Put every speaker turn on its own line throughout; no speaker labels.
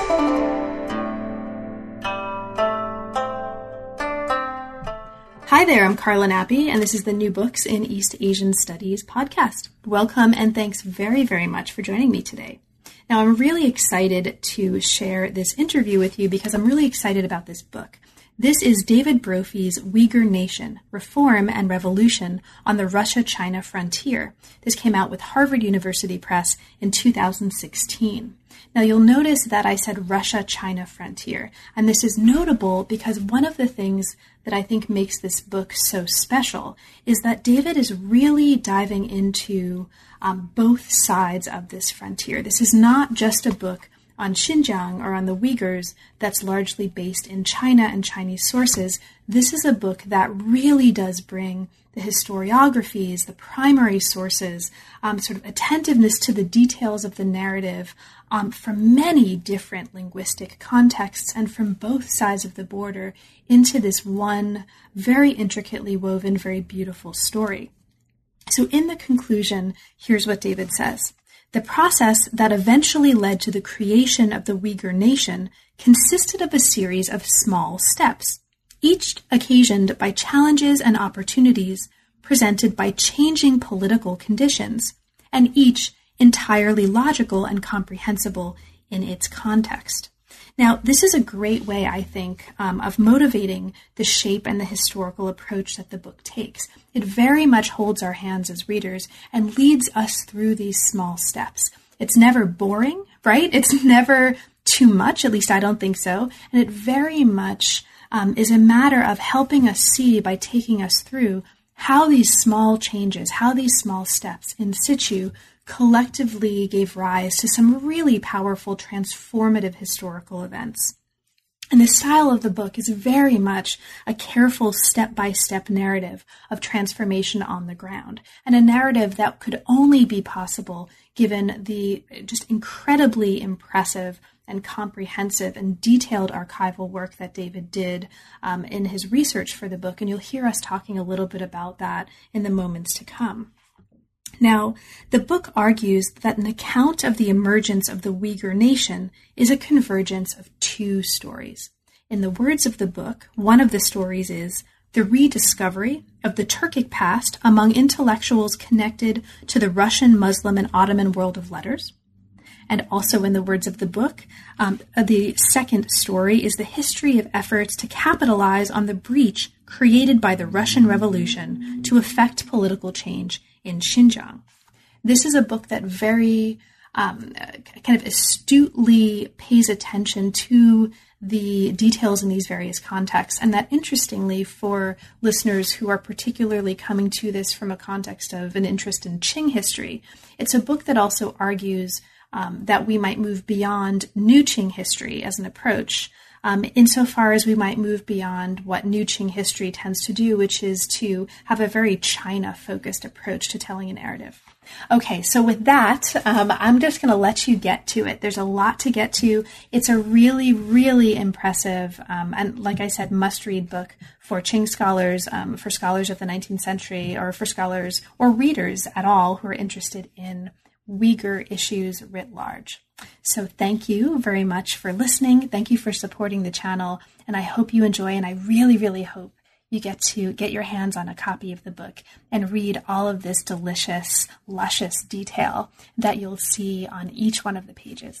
Hi there, I'm Carla Nappi, and this is the New Books in East Asian Studies podcast. Welcome, and thanks very, very much for joining me today. Now, I'm really excited to share this interview with you because I'm really excited about this book. This is David Brophy's Uyghur Nation, Reform and Revolution on the Russia-China Frontier. This came out with Harvard University Press in 2016. Now, you'll notice that I said Russia-China Frontier, and this is notable because one of the things that I think makes this book so special is that David is really diving into both sides of this frontier. This is not just a book on Xinjiang or on the Uyghurs that's largely based in China and Chinese sources. This is a book that really does bring the historiographies, the primary sources, sort of attentiveness to the details of the narrative from many different linguistic contexts and from both sides of the border into this one very intricately woven, very beautiful story. So in the conclusion, here's what David says. The process that eventually led to the creation of the Uyghur Nation consisted of a series of small steps, each occasioned by challenges and opportunities presented by changing political conditions, and each entirely logical and comprehensible in its context. Now, this is a great way, I think, of motivating the shape and the historical approach that the book takes. It very much holds our hands as readers and leads us through these small steps. It's never boring, right? It's never too much, at least I don't think so. And it very much is a matter of helping us see by taking us through how these small changes, how these small steps in situ collectively gave rise to some really powerful, transformative historical events. And the style of the book is very much a careful step-by-step narrative of transformation on the ground, and a narrative that could only be possible given the just incredibly impressive and comprehensive and detailed archival work that David did in his research for the book. And you'll hear us talking a little bit about that in the moments to come. Now, the book argues that an account of the emergence of the Uyghur Nation is a convergence of two stories. In the words of the book, one of the stories is the rediscovery of the Turkic past among intellectuals connected to the Russian, Muslim, and Ottoman world of letters. And also in the words of the book, the second story is the history of efforts to capitalize on the breach created by the Russian Revolution to effect political change in Xinjiang. This is a book that very kind of astutely pays attention to the details in these various contexts, and that interestingly for listeners who are particularly coming to this from a context of an interest in Qing history, it's a book that also argues that we might move beyond New Qing history as an approach, insofar as we might move beyond what New Qing history tends to do, which is to have a very China-focused approach to telling a narrative. Okay, so with that, I'm just going to let you get to it. There's a lot to get to. It's a really, really impressive and, like I said, must-read book for Qing scholars, for scholars of the 19th century, or for scholars or readers at all who are interested in Uyghur issues writ large. So thank you very much for listening. Thank you for supporting the channel. And I hope you enjoy, and I really, really hope you get to get your hands on a copy of the book and read all of this delicious, luscious detail that you'll see on each one of the pages.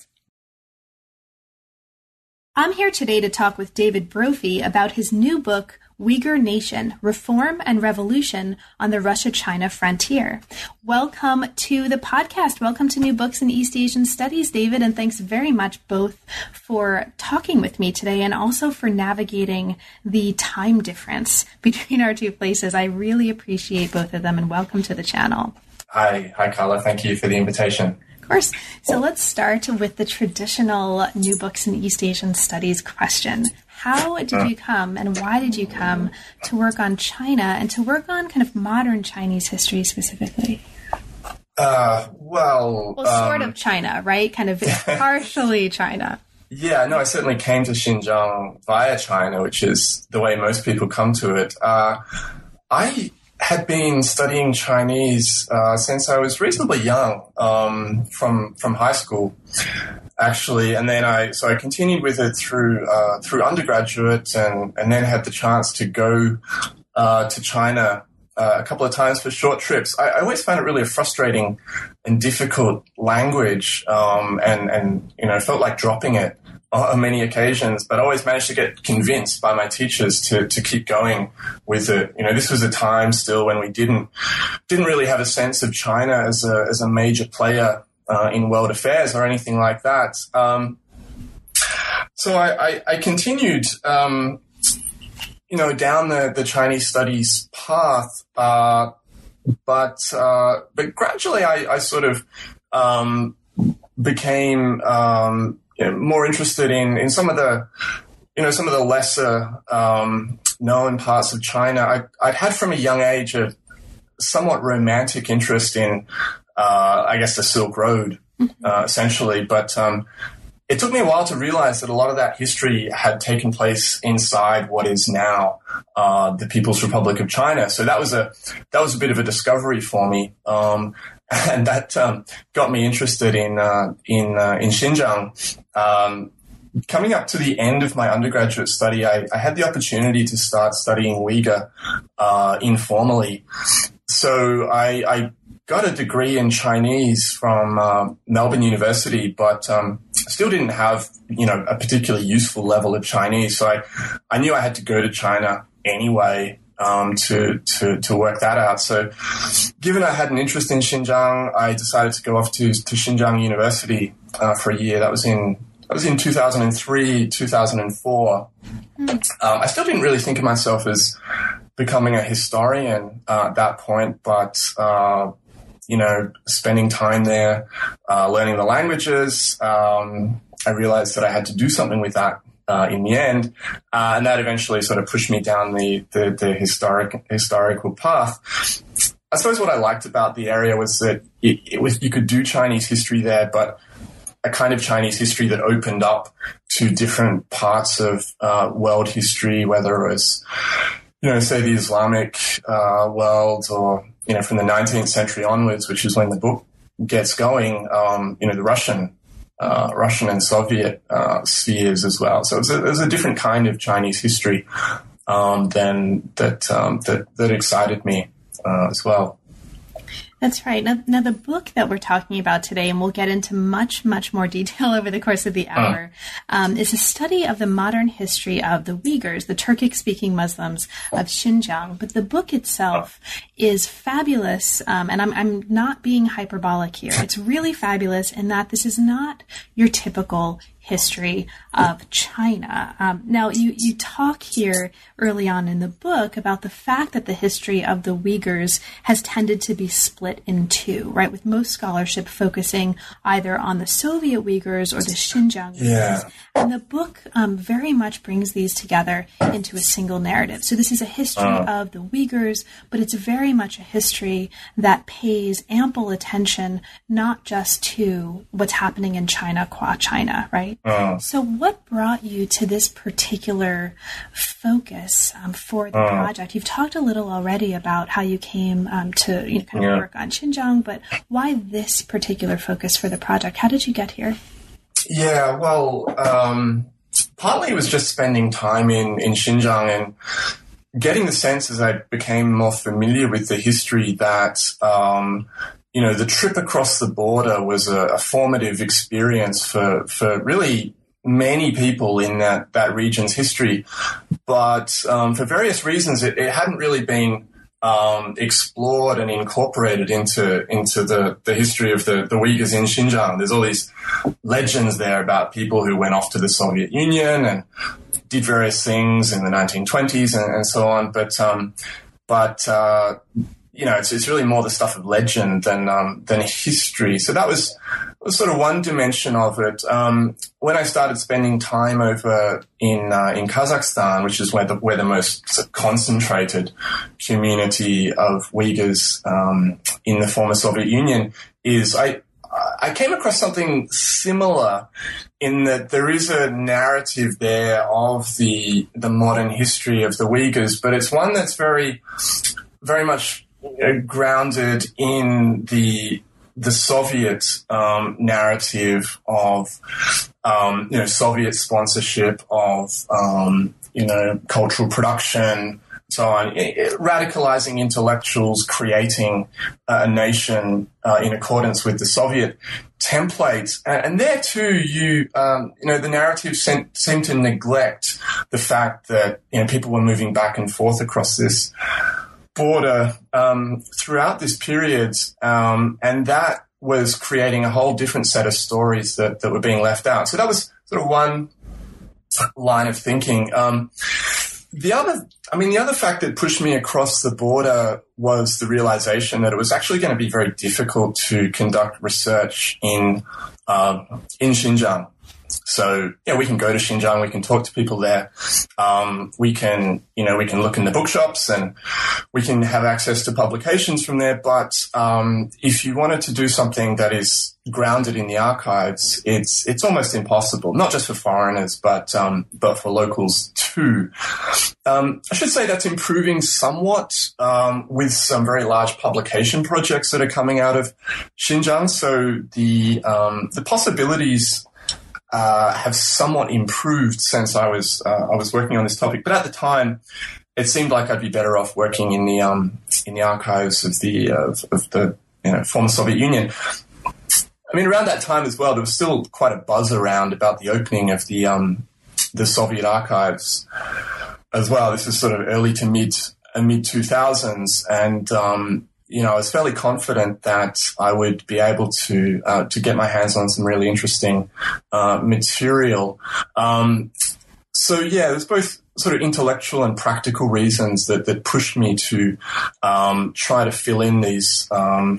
I'm here today to talk with David Brophy about his new book, Uyghur Nation, Reform and Revolution on the Russia-China Frontier. Welcome to the podcast. Welcome to New Books in East Asian Studies, David, and thanks very much both for talking with me today and also for navigating the time difference between our two places. I really appreciate both of them, and welcome to the channel.
Hi, Carla. Thank you for the invitation.
Of course. So let's start with the traditional New Books in East Asian Studies question. How did you come and why did you come to work on China and to work on kind of modern Chinese history specifically?
Well,
sort of China, right? Kind of partially China.
Yeah, no, I certainly came to Xinjiang via China, which is the way most people come to it. I had been studying Chinese since I was reasonably young, from high school, actually, and then I continued with it through undergraduate, and then had the chance to go to China a couple of times for short trips. I always found it really a frustrating and difficult language, and felt like dropping it on many occasions, but I always managed to get convinced by my teachers to keep going with it. This was a time still when we didn't really have a sense of China as a major player in world affairs or anything like that. So I continued, down the Chinese studies path, but gradually I sort of became more interested in some of the lesser known parts of China. I'd had from a young age a somewhat romantic interest in, the Silk Road, essentially. But it took me a while to realize that a lot of that history had taken place inside what is now the People's Republic of China. So that was a bit of a discovery for me. And that got me interested in Xinjiang. Coming up to the end of my undergraduate study, I had the opportunity to start studying Uyghur informally. So I got a degree in Chinese from Melbourne University, but still didn't have a particularly useful level of Chinese. So I knew I had to go to China anyway. To work that out. So given I had an interest in Xinjiang, I decided to go off to Xinjiang University for a year. That was in 2003, 2004. I still didn't really think of myself as becoming a historian at that point, but spending time there, learning the languages, I realized that I had to do something with that in the end, and that eventually sort of pushed me down the historical path. I suppose what I liked about the area was that you could do Chinese history there, but a kind of Chinese history that opened up to different parts of world history, whether it was, say the Islamic world, or from the 19th century onwards, which is when the book gets going, the Russian and Soviet spheres as well. So there's a different kind of Chinese history than that excited me as well.
That's right. Now, the book that we're talking about today, and we'll get into much, much more detail over the course of the hour, is a study of the modern history of the Uyghurs, the Turkic-speaking Muslims of Xinjiang. But the book itself is fabulous, and I'm not being hyperbolic here. It's really fabulous in that this is not your typical history of China. Now, you talk here early on in the book about the fact that the history of the Uyghurs has tended to be split in two, right? With most scholarship focusing either on the Soviet Uyghurs or the Xinjiang Uyghurs.
Yeah.
And the book very much brings these together into a single narrative. So this is a history of the Uyghurs, but it's very much a history that pays ample attention not just to what's happening in China, qua China, right? So what brought you to this particular focus for the project? You've talked a little already about how you came to work on Xinjiang, but why this particular focus for the project? How did you get here?
Yeah, well, partly it was just spending time in Xinjiang and getting the sense as I became more familiar with the history that the trip across the border was a formative experience for really many people in that region's history. But for various reasons, it hadn't really been explored and incorporated into the history of the Uyghurs in Xinjiang. There's all these legends there about people who went off to the Soviet Union and did various things in the 1920s and so on. But it's really more the stuff of legend than history. So that was sort of one dimension of it. When I started spending time over in Kazakhstan, which is where the most sort of concentrated community of Uyghurs in the former Soviet Union is, I came across something similar in that there is a narrative there of the modern history of the Uyghurs, but it's one that's very very much grounded in the Soviet narrative of Soviet sponsorship of cultural production, so on, radicalizing intellectuals, creating a nation in accordance with the Soviet template. And there too, the narrative seemed to neglect the fact that people were moving back and forth across this border throughout this period, and that was creating a whole different set of stories that were being left out. So that was sort of one line of thinking. The other fact that pushed me across the border was the realization that it was actually going to be very difficult to conduct research in Xinjiang. So, we can go to Xinjiang, we can talk to people there, we can look in the bookshops and we can have access to publications from there. But if you wanted to do something that is grounded in the archives, it's almost impossible, not just for foreigners, but for locals too. I should say that's improving somewhat with some very large publication projects that are coming out of Xinjiang. So the possibilities have somewhat improved since I was working on this topic. But at the time, it seemed like I'd be better off working in the archives of the former Soviet Union. I mean, around that time as well, there was still quite a buzz around about the opening of the Soviet archives as well. This is sort of early to mid 2000s, and I was fairly confident that I would be able to get my hands on some really interesting material. There's both sort of intellectual and practical reasons that pushed me to try to fill in these,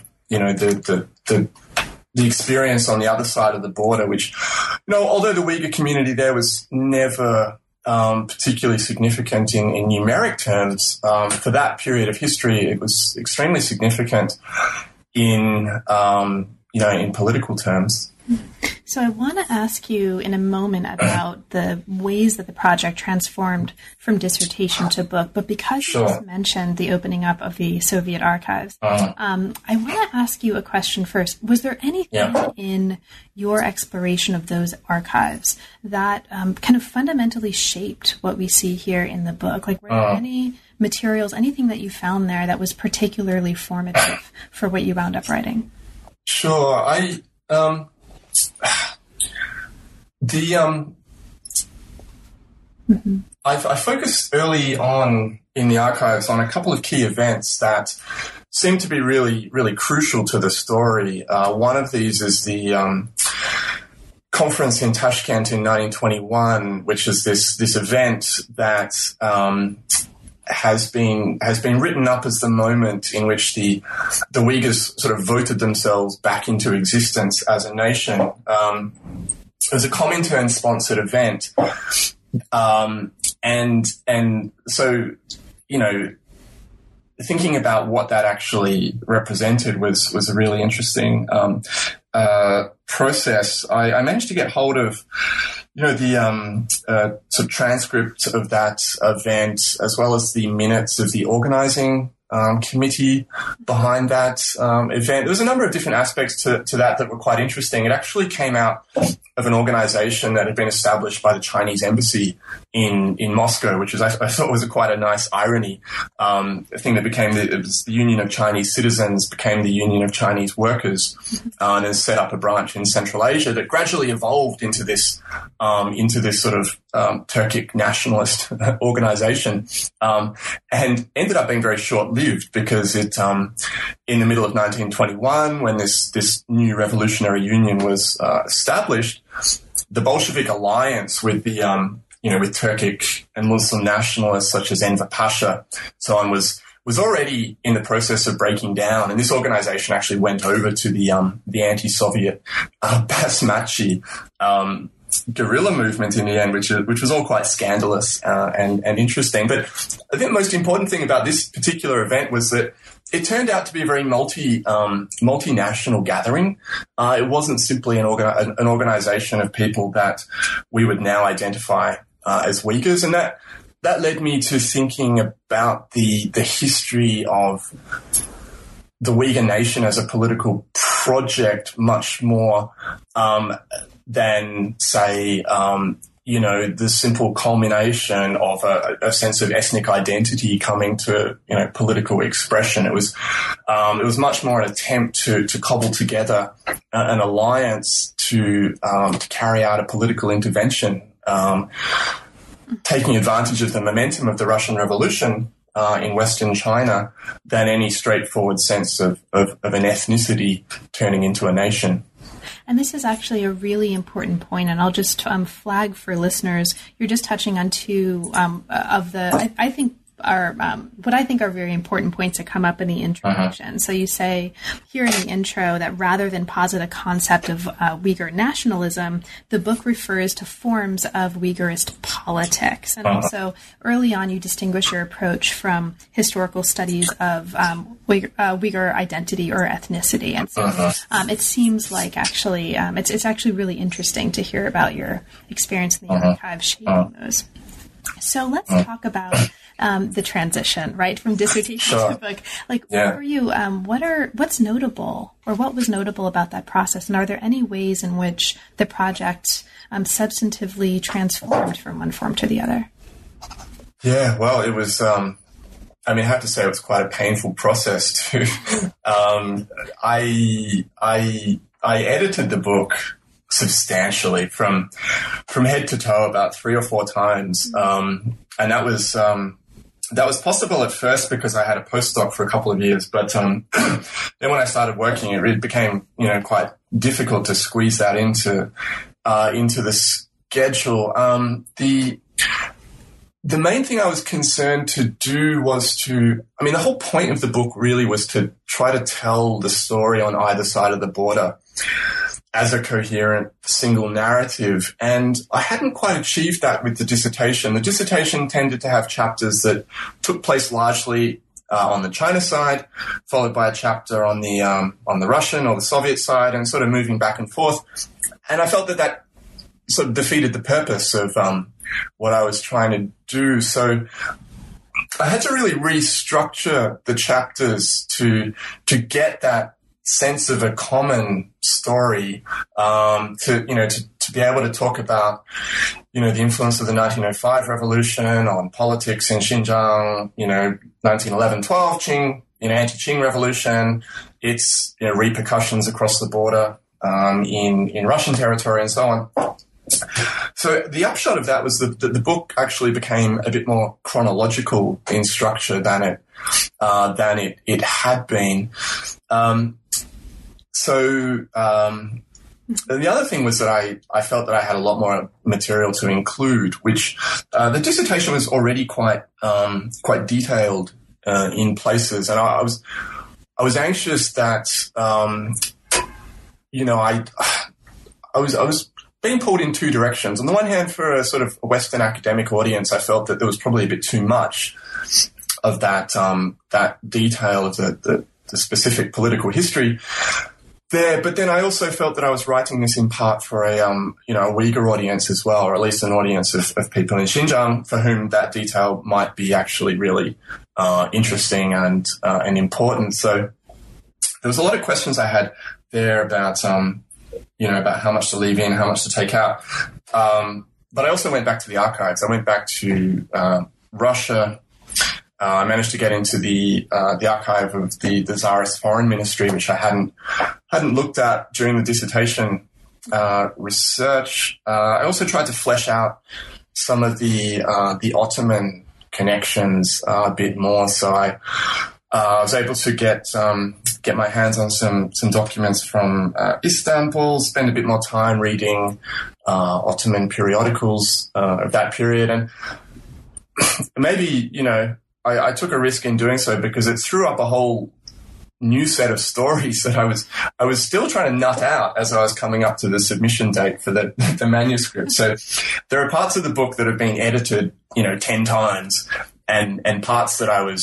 the experience on the other side of the border, which, although the Uyghur community there was never particularly significant in numeric terms, for that period of history, it was extremely significant in political terms.
So I want to ask you in a moment about the ways that the project transformed from dissertation to book, but because you just mentioned the opening up of the Soviet archives, I want to ask you a question first. Was there anything in your exploration of those archives that kind of fundamentally shaped what we see here in the book? Like, were there any materials, anything that you found there that was particularly formative for what you wound up writing?
Sure. I focused early on in the archives on a couple of key events that seem to be really, really crucial to the story. One of these is the conference in Tashkent in 1921, which is this event that has been written up as the moment in which the Uyghurs sort of voted themselves back into existence as a nation. It was a Comintern-sponsored event, and so thinking about what that actually represented was a really interesting process. I managed to get hold of the sort of transcript of that event, as well as the minutes of the organizing committee behind that event. There was a number of different aspects to that were quite interesting. It actually came out of an organization that had been established by the Chinese embassy in Moscow, which I thought was quite a nice irony. A thing that the Union of Chinese Citizens became the Union of Chinese Workers, and then set up a branch in Central Asia that gradually evolved into this sort of Turkic nationalist organization, and ended up being very short-lived because it, in the middle of 1921, when this new revolutionary union was established, the Bolshevik alliance with the with Turkic and Muslim nationalists such as Enver Pasha, so on, was already in the process of breaking down, and this organization actually went over to the anti-Soviet Basmachi guerrilla movement in the end, which was all quite scandalous and interesting. But I think the most important thing about this particular event was that it turned out to be a very multinational gathering. It wasn't simply an organization of people that we would now identify as Uyghurs, and that led me to thinking about the history of the Uyghur nation as a political project much more than, say, the simple culmination of a sense of ethnic identity coming to, political expression. It was much more an attempt to cobble together an alliance to carry out a political intervention, taking advantage of the momentum of the Russian Revolution in Western China than any straightforward sense of an ethnicity turning into a nation.
And this is actually a really important point, and I'll just flag for listeners, you're just touching on two of the, I think, are what I think are very important points that come up in the introduction. So you say here in the intro that rather than posit a concept of Uyghur nationalism, the book refers to forms of Uyghurist politics. And also early on you distinguish your approach from historical studies of Uyghur identity or ethnicity. And so it seems like actually it's actually really interesting to hear about your experience in the archive shaping those. So let's talk about the transition, right, from dissertation to book. Like, what were you? What's notable, or what was notable about that process? And are there any ways in which the project substantively transformed from one form to the other?
Yeah, well, it was. I have to say it was quite a painful process too. I edited the book substantially from head to toe about 3 or 4 times, and that was possible at first because I had a postdoc for a couple of years, but then when I started working, it really became quite difficult to squeeze that into the schedule. The main thing I was concerned to do was the whole point of the book really was to try to tell the story on either side of the border as a coherent single narrative. And I hadn't quite achieved that with the dissertation. The dissertation tended to have chapters that took place largely on the China side, followed by a chapter on the Russian or the Soviet side, and sort of moving back and forth. And I felt that sort of defeated the purpose of what I was trying to do. So I had to really restructure the chapters to get that sense of a common story, to be able to talk about, the influence of the 1905 revolution on politics in Xinjiang, 1911-12 Qing, anti-Qing revolution, its repercussions across the border in Russian territory and so on. So the upshot of that was that the book actually became a bit more chronological in structure than it had been. The other thing was that I felt that I had a lot more material to include, which the dissertation was already quite detailed in places, and I was anxious that I was being pulled in 2 directions. On the one hand, for a sort of a Western academic audience, I felt that there was probably a bit too much of that detail of the specific political history there. But then I also felt that I was writing this in part for a Uyghur audience as well, or at least an audience of people in Xinjiang for whom that detail might be actually really interesting and important. So there was a lot of questions I had there about about how much to leave in, how much to take out. But I also went back to the archives. I went back to Russia. I managed to get into the archive of the Tsarist foreign ministry, which I hadn't looked at during the dissertation research. I also tried to flesh out some of the Ottoman connections a bit more. So I was able to get my hands on some documents from Istanbul, spend a bit more time reading Ottoman periodicals of that period, and maybe I took a risk in doing so because it threw up a whole new set of stories that I was still trying to nut out as I was coming up to the submission date for the manuscript. So there are parts of the book that have been edited 10 times, and parts that I was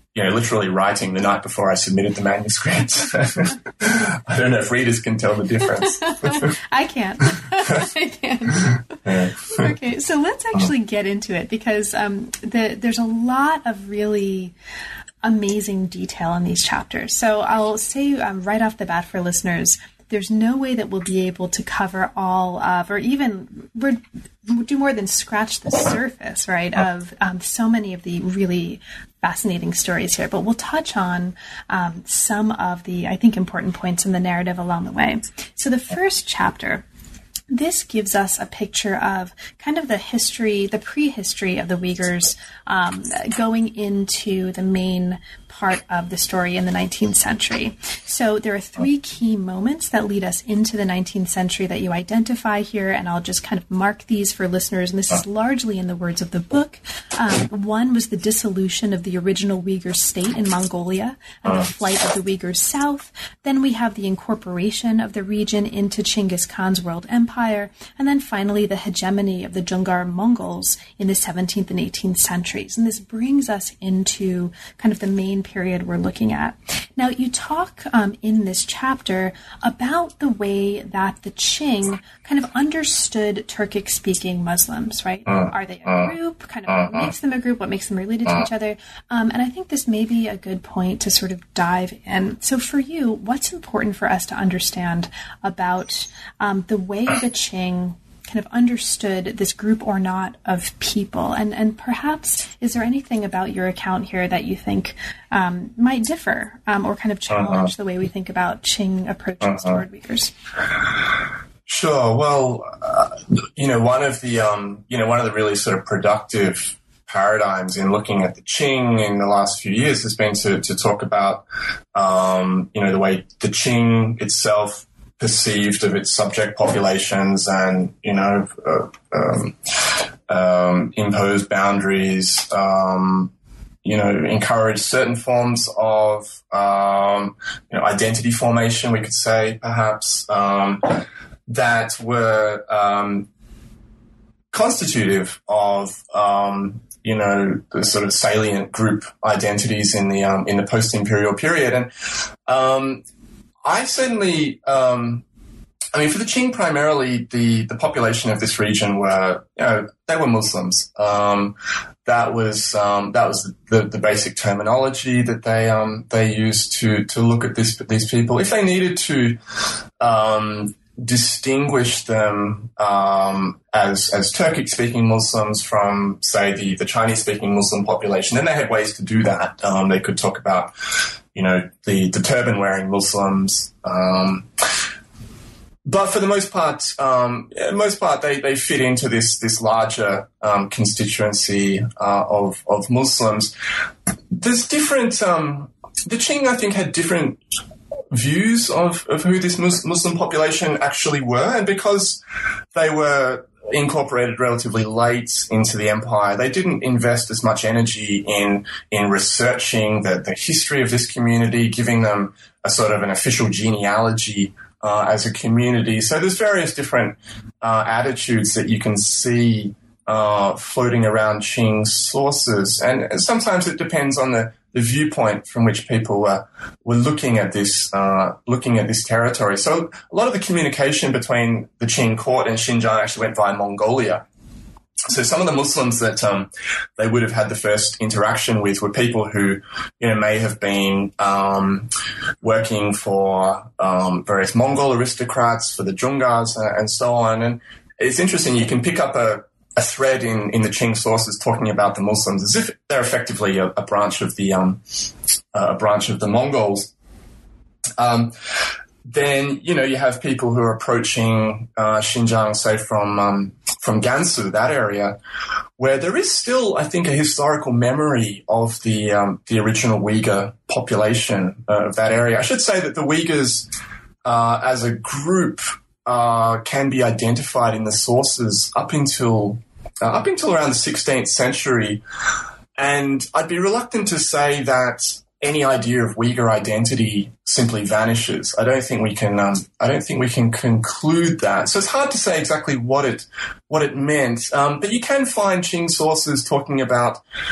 literally writing the night before I submitted the manuscript. I don't know if readers can tell the difference.
I can. I can.
Yeah.
Okay, so let's actually get into it, because there's a lot of really amazing detail in these chapters. So I'll say right off the bat for listeners, there's no way that we'll be able to cover all of, or even do more than scratch the surface, right, of so many of the really fascinating stories here. But we'll touch on some of the, I think, important points in the narrative along the way. So the first chapter, this gives us a picture of kind of the history, the prehistory of the Uyghurs going into the main part of the story in the 19th century. So there are three key moments that lead us into the 19th century that you identify here, and I'll just kind of mark these for listeners, and this is largely in the words of the book. One was the dissolution of the original Uyghur state in Mongolia and the flight of the Uyghurs south. Then we have the incorporation of the region into Genghis Khan's world empire, and then finally the hegemony of the Jungar Mongols in the 17th and 18th centuries. And this brings us into kind of the main period we're looking at. Now, you talk in this chapter about the way that the Qing kind of understood Turkic-speaking Muslims, right? Are they a group? Kind of what makes them a group? What makes them related to each other? And I think this may be a good point to sort of dive in. So for you, what's important for us to understand about the way the Qing kind of understood this group or not of people? And perhaps, is there anything about your account here that you think might differ or kind of challenge the way we think about Qing approaches toward Uyghurs?
Sure. Well, one of the really sort of productive paradigms in looking at the Qing in the last few years has been to talk about, the way the Qing itself perceived of its subject populations and, imposed boundaries, encouraged certain forms of, identity formation, we could say, perhaps, that were constitutive of, the sort of salient group identities in the post-imperial period. And I certainly, for the Qing primarily, the population of this region were, they were Muslims. That was the basic terminology that they used to look at these people. If they needed to distinguish them as Turkic-speaking Muslims from, say, the Chinese-speaking Muslim population, then they had ways to do that. They could talk about, the turban-wearing Muslims. But for the most part, they fit into this larger constituency of Muslims. There's different. The Qing, I think, had different views of who this Muslim population actually were, and because they were incorporated relatively late into the empire, they didn't invest as much energy in researching the history of this community, giving them a sort of an official genealogy as a community. So there's various different attitudes that you can see floating around Qing sources, and sometimes it depends on the viewpoint from which people were looking at this territory. So a lot of the communication between the Qing court and Xinjiang actually went via Mongolia. So some of the Muslims that they would have had the first interaction with were people who, may have been working for various Mongol aristocrats, for the Jungars, and so on. And it's interesting, you can pick up a thread in the Qing sources talking about the Muslims as if they're effectively a branch of the Mongols. Then you have people who are approaching Xinjiang, say from Gansu, that area, where there is still, I think, a historical memory of the original Uyghur population of that area. I should say that the Uyghurs, as a group, can be identified in the sources up until around the 16th century, and I'd be reluctant to say that any idea of Uyghur identity simply vanishes. I don't think we can conclude that. So it's hard to say exactly what it meant. But you can find Qing sources talking about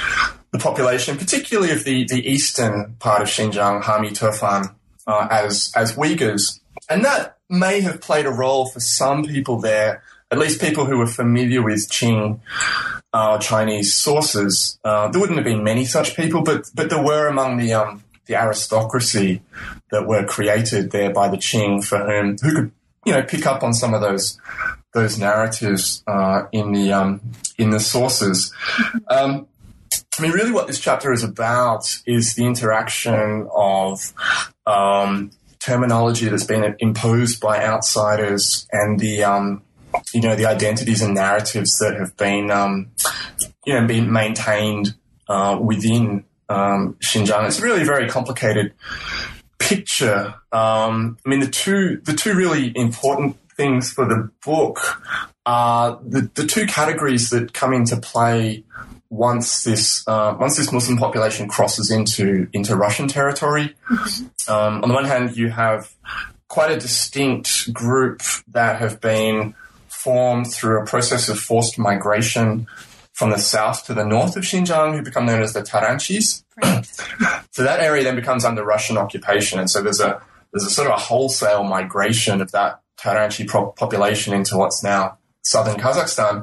the population, particularly of the eastern part of Xinjiang, Hami Turfan, as Uyghurs. And that may have played a role for some people there, at least people who were familiar with Qing Chinese sources. There wouldn't have been many such people, but there were among the aristocracy that were created there by the Qing who could, pick up on some of those narratives in the sources. Really what this chapter is about is the interaction of terminology that's been imposed by outsiders and the identities and narratives that have been been maintained within Xinjiang. It's really a very complicated picture. The two really important things for the book are the two categories that come into play once this Muslim population crosses into Russian territory. On the one hand, you have quite a distinct group that have been formed through a process of forced migration from the south to the north of Xinjiang, who become known as the Taranchis. Right. So that area then becomes under Russian occupation, and so there's a sort of a wholesale migration of that Taranchi population into what's now southern Kazakhstan.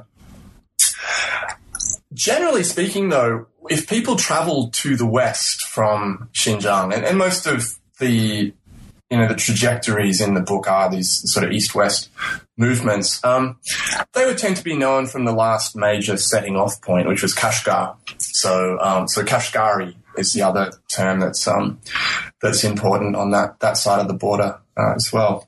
Generally speaking, though, if people travel to the west from Xinjiang, and most of the trajectories in the book are these sort of east-west movements, they would tend to be known from the last major setting off point, which was Kashgar. So Kashgari is the other term that's important on that side of the border as well.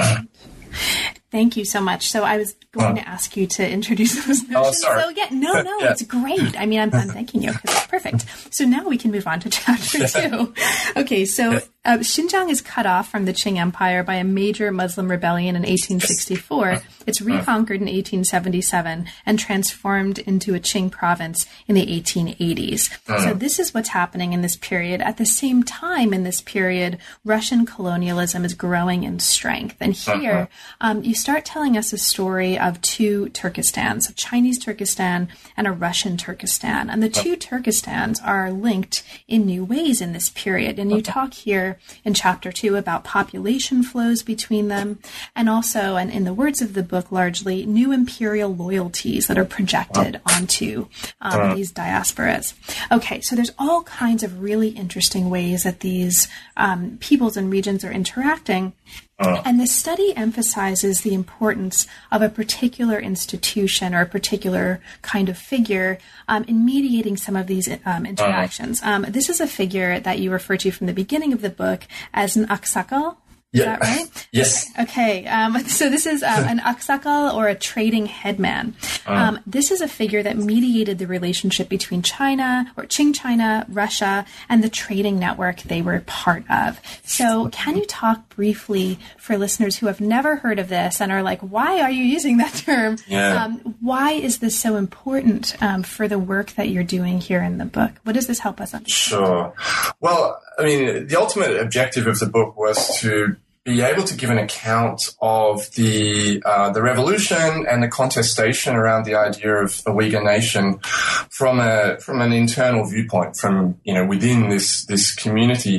Thank you so much. So I was going to ask you to introduce those notions.
Oh, sorry.
So yeah. It's great. I'm thanking you because it's perfect. So now we can move on to chapter 2. Okay, so Xinjiang is cut off from the Qing Empire by a major Muslim rebellion in 1864. It's reconquered in 1877 and transformed into a Qing province in the 1880s. So this is what's happening in this period. At the same time in this period, Russian colonialism is growing in strength. And here, you start telling us a story of two Turkestans, a Chinese Turkestan and a Russian Turkestan. And the two Turkestans are linked in new ways in this period. And you talk here in chapter 2 about population flows between them, and also, and in the words of the book largely, new imperial loyalties that are projected onto these diasporas. Okay, so there's all kinds of really interesting ways that these peoples and regions are interacting. And the study emphasizes the importance of a particular institution or a particular kind of figure in mediating some of these interactions. This is a figure that you refer to from the beginning of the book as an aksakal. Is that right?
Yes.
Okay. So this is an aksakal or a trading headman. This is a figure that mediated the relationship between China or Qing China, Russia, and the trading network they were part of. So can you talk briefly for listeners who have never heard of this and are like, why are you using that term?
Yeah.
Why is this so important for the work that you're doing here in the book? What does this help us understand?
Sure. Well, the ultimate objective of the book was to be able to give an account of the revolution and the contestation around the idea of a Uyghur nation from an internal viewpoint, from within this community,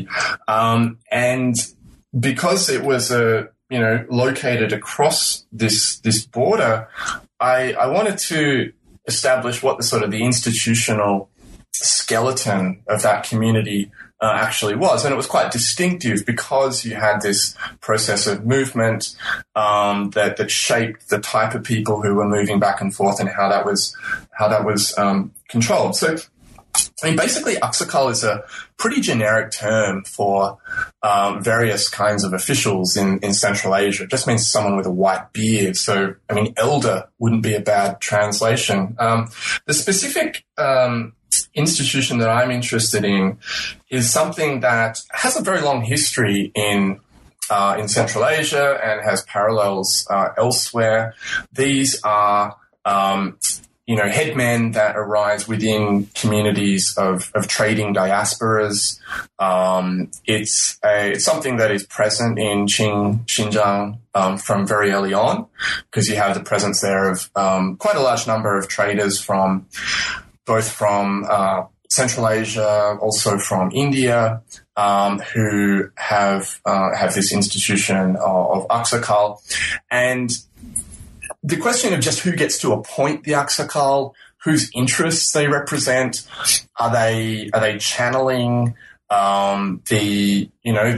and because it was located across this border, I wanted to establish what the institutional skeleton of that community actually was. And it was quite distinctive because you had this process of movement that shaped the type of people who were moving back and forth and how that was controlled. So, basically, aksakal is a pretty generic term for various kinds of officials in Central Asia. It just means someone with a white beard. So, elder wouldn't be a bad translation. The specific institution that I'm interested in is something that has a very long history in Central Asia and has parallels elsewhere. These are headmen that arise within communities of trading diasporas. It's something that is present in Xinjiang from very early on, because you have the presence there of quite a large number of traders from Central Asia, also from India, who have this institution of Aksakal. And the question of just who gets to appoint the Aksakal, whose interests they represent, are they channeling the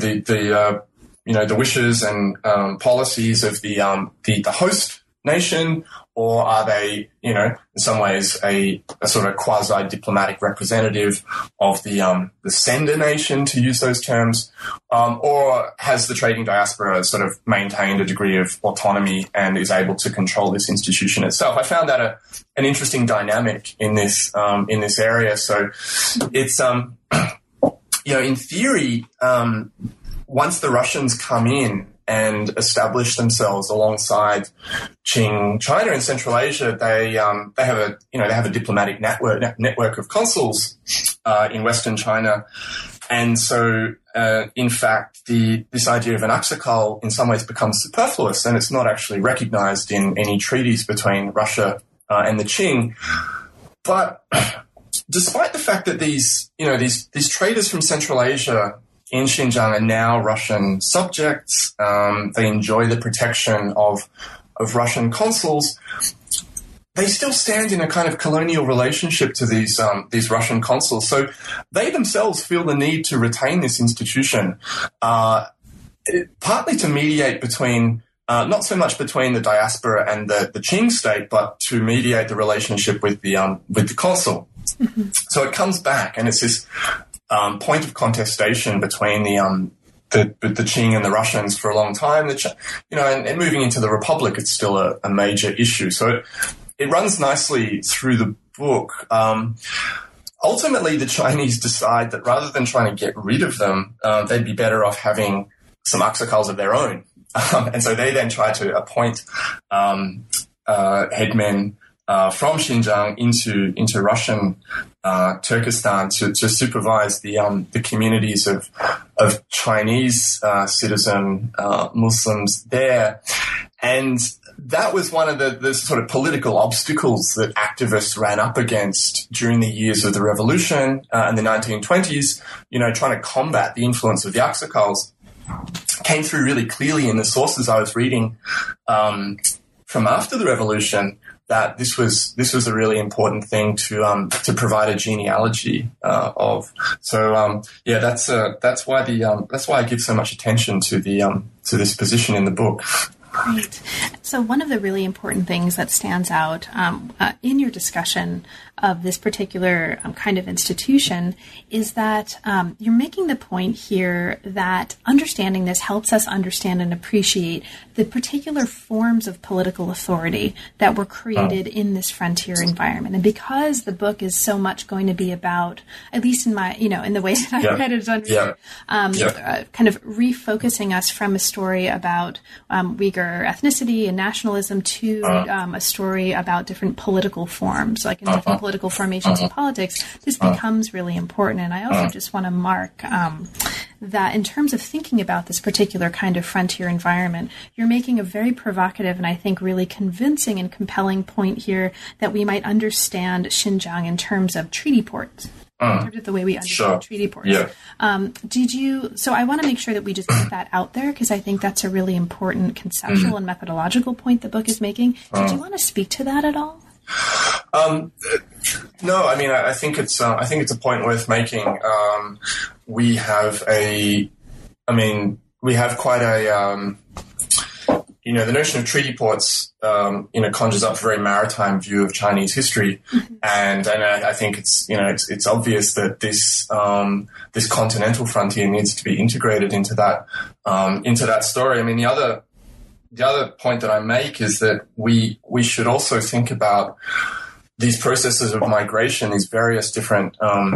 wishes and policies of the host nation, or are they, in some ways a sort of quasi-diplomatic representative of the sender nation, to use those terms, or has the trading diaspora sort of maintained a degree of autonomy and is able to control this institution itself? I found that an interesting dynamic in this area. So it's in theory, once the Russians come in and establish themselves alongside Qing China in Central Asia, they have a diplomatic network of consuls in Western China, and so in fact this idea of an Aksakal in some ways becomes superfluous, and it's not actually recognized in any treaties between Russia and the Qing. But despite the fact that these traders from Central Asia in Xinjiang are now Russian subjects, they enjoy the protection of Russian consuls, they still stand in a kind of colonial relationship to these Russian consuls. So they themselves feel the need to retain this institution, partly to mediate between, not so much between the diaspora and the Qing state, but to mediate the relationship with the consul. Mm-hmm. So it comes back, and it's this point of contestation between the Qing and the Russians for a long time. And moving into the Republic, it's still a major issue. So it runs nicely through the book. Ultimately, the Chinese decide that rather than trying to get rid of them, they'd be better off having some Aksakals of their own. And so they then try to appoint headmen from Xinjiang into Russian Turkestan to supervise the communities of Chinese citizen Muslims there. And that was one of the sort of political obstacles that activists ran up against during the years of the revolution in the 1920s, trying to combat the influence of the Aksakals. Came through really clearly in the sources I was reading from after the revolution, that this was a really important thing to provide a genealogy of. So that's why I give so much attention to this position in the book.
Great. So one of the really important things that stands out in your discussion of this particular kind of institution is that you're making the point here that understanding this helps us understand and appreciate the particular forms of political authority that were created in this frontier environment. And because the book is so much going to be about, at least in my, in the way that I read it, kind of refocusing us from a story about Uyghur ethnicity and nationalism to a story about different political forms, like in different political formations in politics, this becomes really important. And I also just want to mark that in terms of thinking about this particular kind of frontier environment, you're making a very provocative and I think really convincing and compelling point here that we might understand Xinjiang in terms of treaty ports. In terms of the way we understand treaty ports. Yeah. So I want to make sure that we just get that out there because I think that's a really important conceptual and methodological point the book is making. Did you want to speak to that at all?
No, I mean, I think it's a point worth making. We have quite a, the notion of treaty ports, conjures up a very maritime view of Chinese history. And I think it's obvious that this continental frontier needs to be integrated into that story. I mean, the other point that I make is that we should also think about these processes of migration, these various different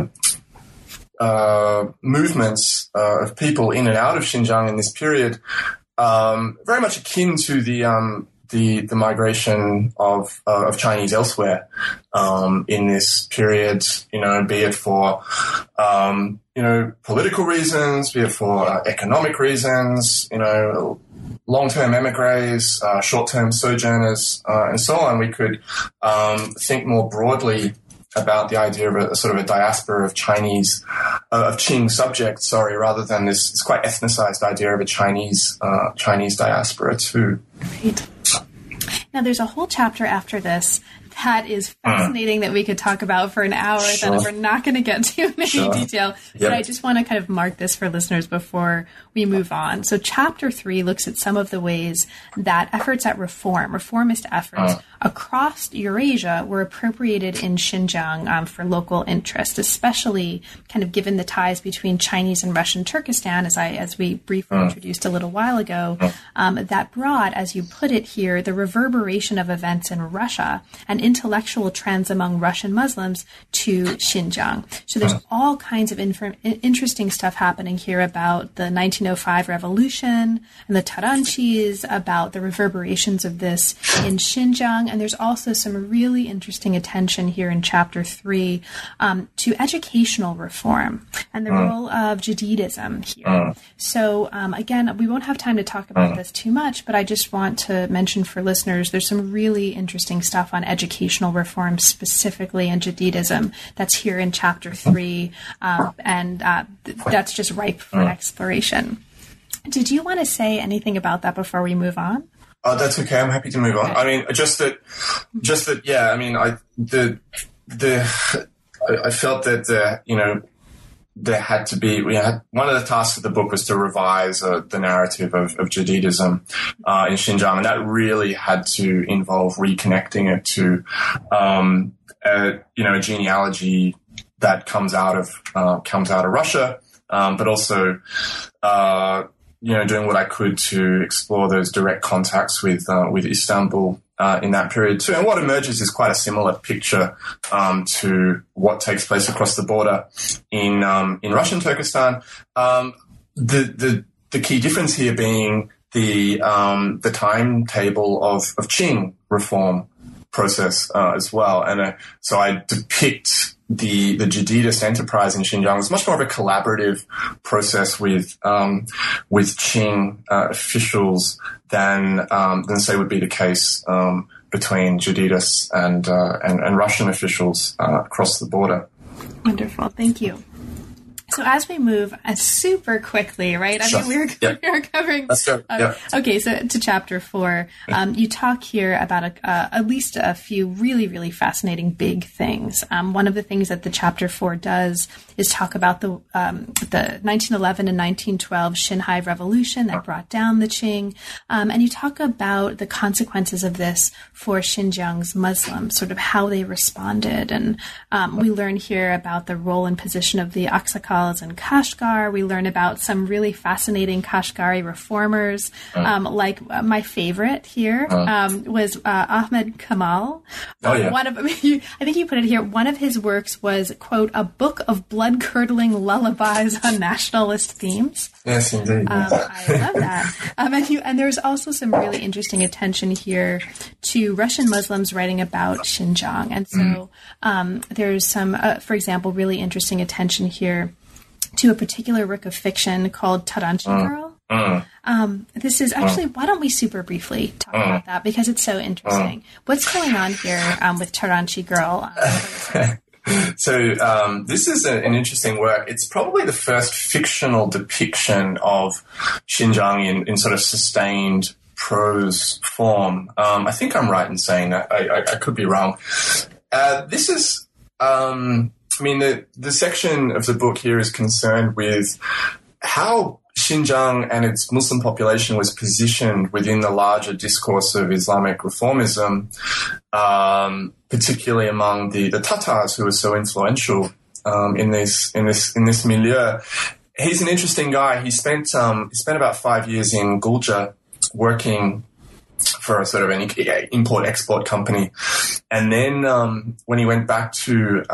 movements of people in and out of Xinjiang in this period, very much akin to the migration of Chinese elsewhere in this period, be it for political reasons, be it for economic reasons, long-term emigres, short-term sojourners, and so on. We could think more broadly about the idea of a sort of a diaspora of Qing subjects, rather than this quite ethnicized idea of a Chinese diaspora too.
Right. Now, there's a whole chapter after this that is fascinating that we could talk about for an hour that we're not going to get to in any detail. But I just want to kind of mark this for listeners before we move on. So chapter 3 looks at some of the ways that efforts at reformist efforts across Eurasia were appropriated in Xinjiang for local interest, especially kind of given the ties between Chinese and Russian Turkestan, as we briefly introduced a little while ago, that brought, as you put it here, the reverberation of events in Russia and intellectual trends among Russian Muslims to Xinjiang. So there's all kinds of interesting stuff happening here about the 1905 revolution and the Taranchis, about the reverberations of this in Xinjiang. And there's also some really interesting attention here in chapter 3 to educational reform and the role of Jadidism here. So again, we won't have time to talk about this too much, but I just want to mention for listeners, there's some really interesting stuff on educational reform, specifically in Jadidism, that's here in chapter 3, and that's just ripe for exploration. Did you want to say anything about that before we move on?
That's okay. I'm happy to move on. I mean, just that. Yeah. I mean, I felt that there had to be. One of the tasks of the book was to revise the narrative of Jadidism in Xinjiang, and that really had to involve reconnecting it to a genealogy that comes out of Russia, but also doing what I could to explore those direct contacts with Istanbul in that period too. And what emerges is quite a similar picture to what takes place across the border in Russian Turkestan. The key difference here being the timetable of Qing reform process as well. And so I depict the Jadidist enterprise in Xinjiang was much more of a collaborative process with Qing officials than say would be the case between Jadidists and Russian officials across the border.
Wonderful, thank you. So as we move super quickly, right? I mean, we're covering.
Let's go.
Okay, so to chapter 4, you talk here about at least a few really, really fascinating big things. One of the things that the chapter 4 does is talk about the 1911 and 1912 Xinhai Revolution that brought down the Qing, and you talk about the consequences of this for Xinjiang's Muslims, sort of how they responded, and we learn here about the role and position of the Aksakals and Kashgar. We learn about some really fascinating Kashgari reformers, like my favorite here was Ahmed Kamal.
Oh, yeah.
I think you put it here, one of his works was, quote, a book of blood-curdling lullabies on nationalist themes.
Yes, indeed.
I love that. And there's also some really interesting attention here to Russian Muslims writing about Xinjiang. And so there's some, for example, really interesting attention here to a particular work of fiction called Taranchi Girl. This is actually, why don't we super briefly talk about that, because it's so interesting. What's going on here with Taranchi Girl?
So this is an interesting work. It's probably the first fictional depiction of Xinjiang in sort of sustained prose form. I think I'm right in saying that. I could be wrong. This is... the section of the book here is concerned with how Xinjiang and its Muslim population was positioned within the larger discourse of Islamic reformism, particularly among the Tatars, who were so influential in this milieu. He's an interesting guy. He spent about 5 years in Gulja working for a sort of an import-export company, and then when he went back to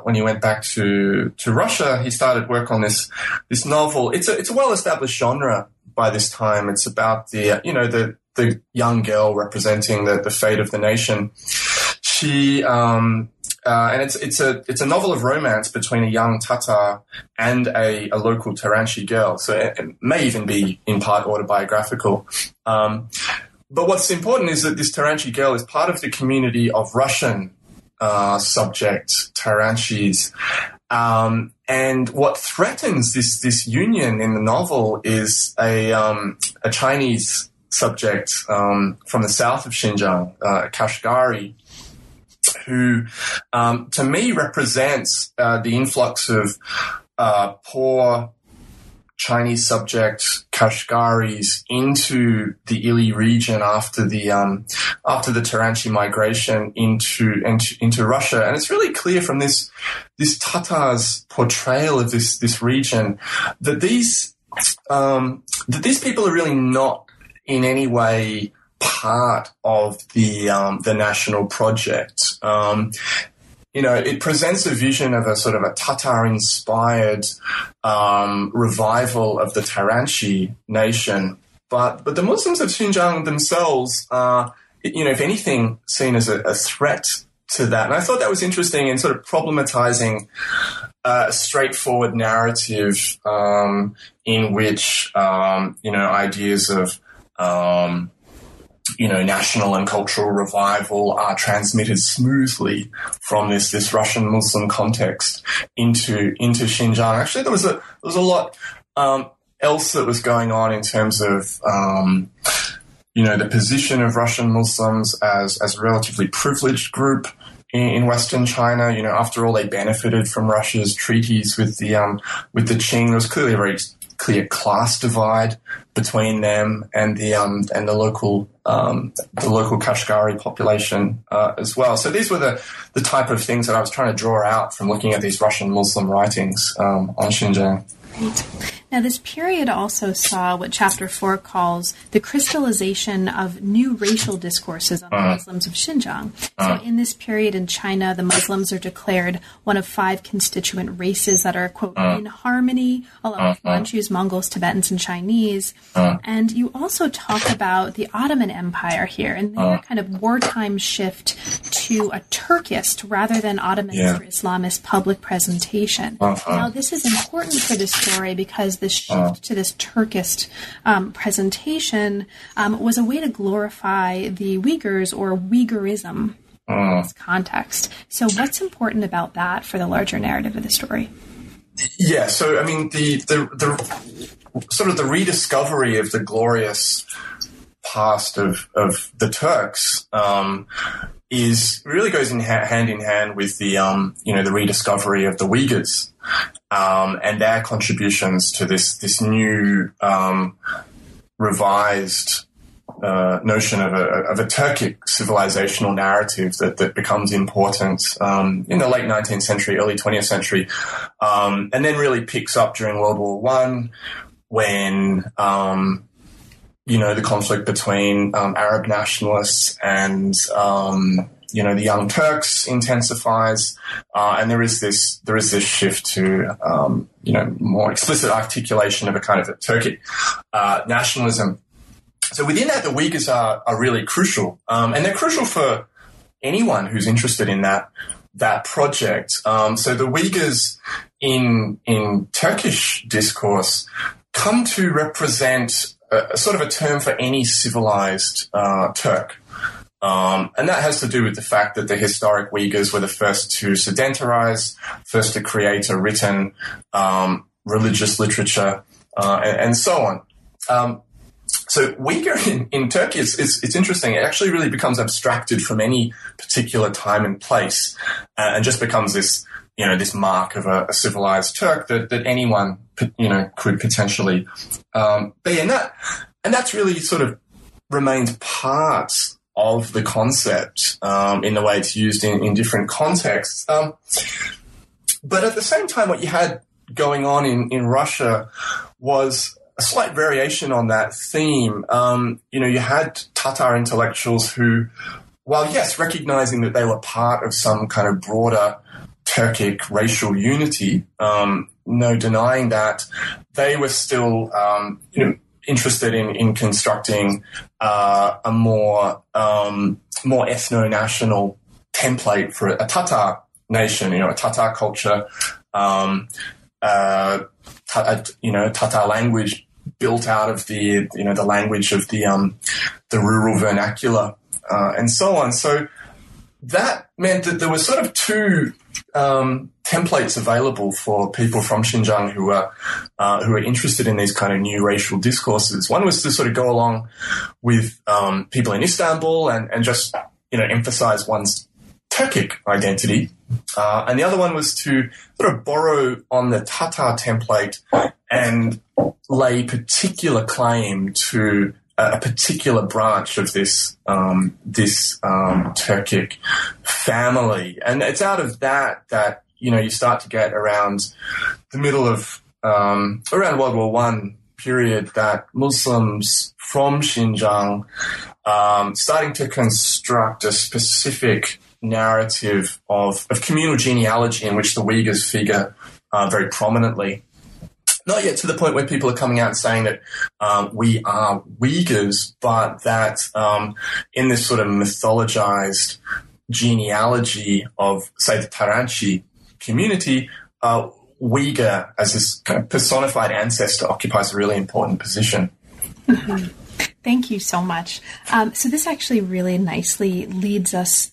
Russia, he started work on this novel. It's a well-established genre by this time. It's about the young girl representing the fate of the nation. She and it's a novel of romance between a young Tatar and a local Taranchi girl. So it may even be in part autobiographical. But what's important is that this Taranchi girl is part of the community of Russian subject, Taranchis. And what threatens this union in the novel is a Chinese subject from the south of Xinjiang, Kashgari, who to me represents the influx of poor Chinese subject Kashgaris into the Ili region after the Taranchi migration into Russia, and it's really clear from this Tatar's portrayal of this region that these people are really not in any way part of the national project. It presents a vision of a sort of a Tatar-inspired revival of the Taranchi nation, but the Muslims of Xinjiang themselves are, if anything, seen as a threat to that. And I thought that was interesting in sort of problematizing a straightforward narrative in which ideas of national and cultural revival are transmitted smoothly from this Russian Muslim context into Xinjiang. Actually, there was a lot else that was going on in terms of the position of Russian Muslims as a relatively privileged group in Western China. After all, they benefited from Russia's treaties with the Qing. There was clearly a very clear class divide between them and the local Kashgari population as well. So these were the type of things that I was trying to draw out from looking at these Russian Muslim writings on Xinjiang.
Right. Now, this period also saw what Chapter 4 calls the crystallization of new racial discourses on the Muslims of Xinjiang. So in this period in China, the Muslims are declared one of 5 constituent races that are, quote, in harmony, along with Manchus, Mongols, Tibetans, and Chinese. And you also talk about the Ottoman Empire here and their kind of wartime shift to a Turkist rather than Ottomanist or Islamist public presentation. Now, this is important for this story because the shift to this Turkist presentation was a way to glorify the Uyghurs or Uyghurism in this context. So what's important about that for the larger narrative of the story?
Yeah, so I mean the sort of the rediscovery of the glorious past of the Turks really goes hand in hand with the the rediscovery of the Uyghurs and their contributions to this new revised notion of a Turkic civilizational narrative that becomes important in the late 19th century, early 20th century, and then really picks up during World War I when the conflict between Arab nationalists and the Young Turks intensifies, and there is this shift to more explicit articulation of a kind of a Turkic nationalism. So within that, the Uyghurs are really crucial, and they're crucial for anyone who's interested in that project. So the Uyghurs in Turkish discourse come to represent a sort of a term for any civilized Turk. And that has to do with the fact that the historic Uyghurs were the first to sedentarize, first to create a written religious literature, and so on. So Uyghur in Turkey, it's interesting. It actually really becomes abstracted from any particular time and place, and just becomes this mark of a civilized Turk that anyone could potentially be, and that's really sort of remains part of the concept in the way it's used in different contexts. But at the same time, what you had going on in Russia was a slight variation on that theme. You had Tatar intellectuals who, while yes, recognizing that they were part of some kind of broader Turkic racial unity, no denying that, they were still, interested in constructing a more ethno-national template for a Tatar nation, a Tatar culture, Tatar language built out of the language of the rural vernacular, and so on. So that meant that there were sort of two templates available for people from Xinjiang who were interested in these kind of new racial discourses. One was to sort of go along with people in Istanbul and just, emphasize one's Turkic identity. And the other one was to sort of borrow on the Tatar template and lay particular claim to a particular branch of this Turkic family. And it's out of that, you start to get around the middle of, around World War I period, that Muslims from Xinjiang, starting to construct a specific narrative of communal genealogy in which the Uyghurs figure very prominently. Not yet to the point where people are coming out and saying that we are Uyghurs, but that in this sort of mythologized genealogy of, say, the Taranchi community, Uyghur as this kind of personified ancestor occupies a really important position.
Mm-hmm. Thank you so much. So this actually really nicely leads us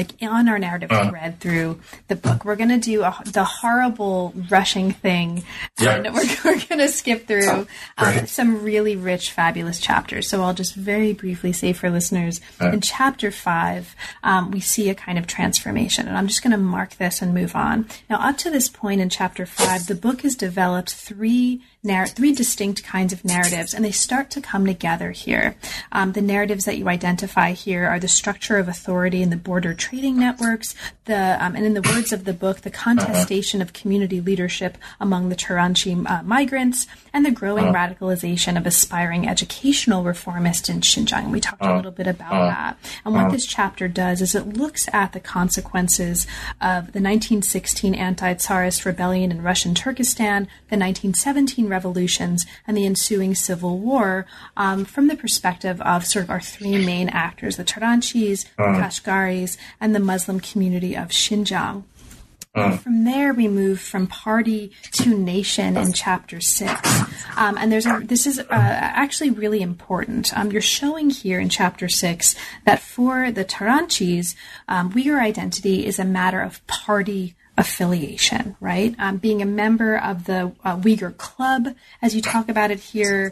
on our narrative thread through the book. We're going to do the horrible rushing thing, and we're going to skip through some really rich, fabulous chapters. So I'll just very briefly say for listeners, in chapter 5, we see a kind of transformation, and I'm just going to mark this and move on. Now, up to this point in chapter 5, the book has developed three distinct kinds of narratives, and they start to come together here. The narratives that you identify here are the structure of authority in the border trading networks, and in the words of the book, the contestation of community leadership among the Taranchi migrants, and the growing radicalization of aspiring educational reformists in Xinjiang. We talked a little bit about that. And what this chapter does is it looks at the consequences of the 1916 anti-Tsarist rebellion in Russian Turkestan, the 1917 revolutions, and the ensuing civil war from the perspective of sort of our three main actors, the Taranchis, the Kashgaris, and the Muslim community of Xinjiang. And from there, we move from party to nation in chapter 6. And this is actually really important. You're showing here in chapter 6 that for the Taranchis, Uyghur identity is a matter of party affiliation, right? Being a member of the Uyghur Club, as you talk about it here,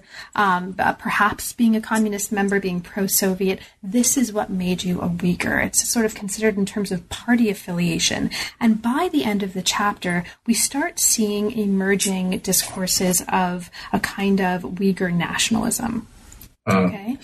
perhaps being a communist member, being pro-Soviet, this is what made you a Uyghur. It's sort of considered in terms of party affiliation. And by the end of the chapter, we start seeing emerging discourses of a kind of Uyghur nationalism. Okay.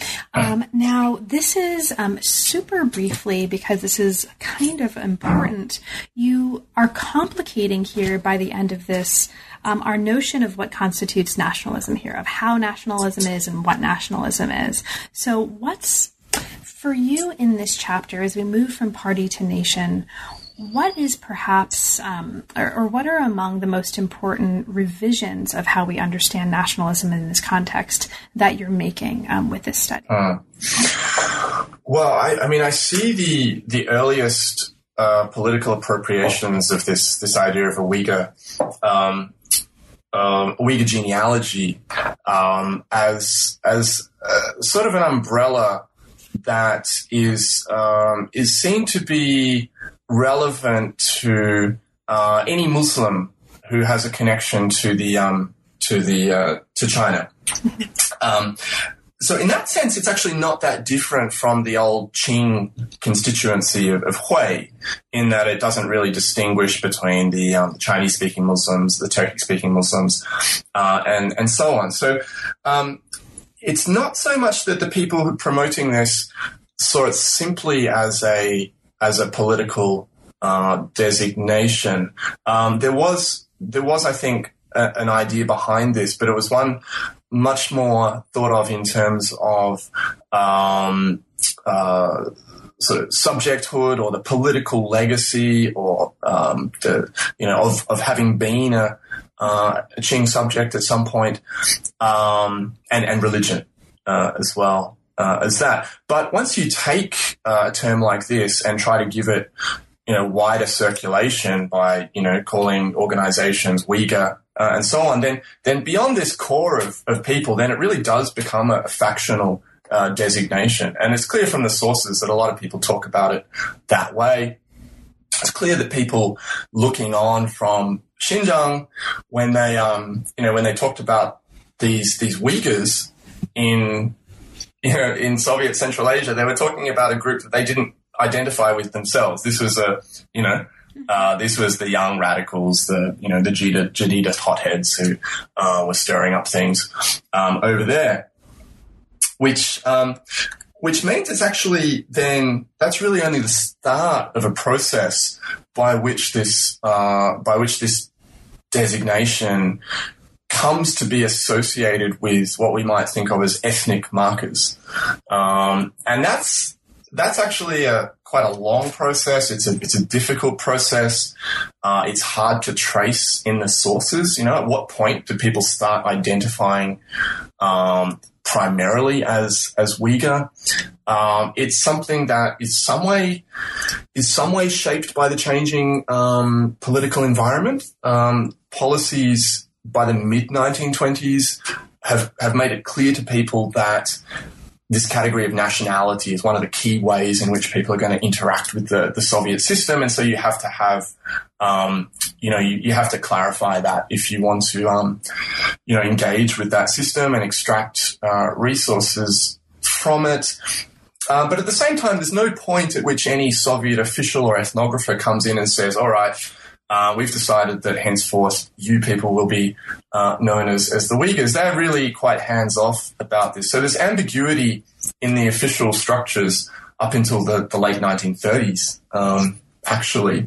Now, this is super briefly, because this is kind of important, you are complicating here by the end of this our notion of what constitutes nationalism here, of how nationalism is and what nationalism is. So what's, for you in this chapter, as we move from party to nation, what is perhaps, or what are among the most important revisions of how we understand nationalism in this context that you're making with this study?
Well, I see the earliest political appropriations of this idea of a Uyghur genealogy as sort of an umbrella that is seen to be relevant to any Muslim who has a connection to China. So in that sense, it's actually not that different from the old Qing constituency of Hui, in that it doesn't really distinguish between the Chinese-speaking Muslims, the Turkic-speaking Muslims, and so on. So it's not so much that the people who are promoting this saw it simply as a political designation. There was, I think, an idea behind this, but it was one much more thought of in terms of sort of subjecthood or the political legacy, or of having been a Qing subject at some point, and religion as well. As that. But once you take a term like this and try to give it, wider circulation by, calling organizations Uyghur and so on, then beyond this core of people, then it really does become a factional designation. And it's clear from the sources that a lot of people talk about it that way. It's clear that people looking on from Xinjiang, when they, when they talked about these Uyghurs in Soviet Central Asia, they were talking about a group that they didn't identify with themselves. This was this was the young radicals, the Jadidist hotheads who were stirring up things over there, which means it's actually that's really only the start of a process by which this designation comes to be associated with what we might think of as ethnic markers, and that's actually quite a long process. It's a difficult process. It's hard to trace in the sources. At what point do people start identifying primarily as Uyghur? It's something that is some way shaped by the changing political environment. Policies by the mid-1920s have made it clear to people that this category of nationality is one of the key ways in which people are going to interact with the Soviet system. And so you have to have, you have to clarify that if you want to, engage with that system and extract resources from it. But at the same time, there's no point at which any Soviet official or ethnographer comes in and says, all right, we've decided that henceforth you people will be known as the Uyghurs. They're really quite hands-off about this. So there's ambiguity in the official structures up until the late 1930s, actually.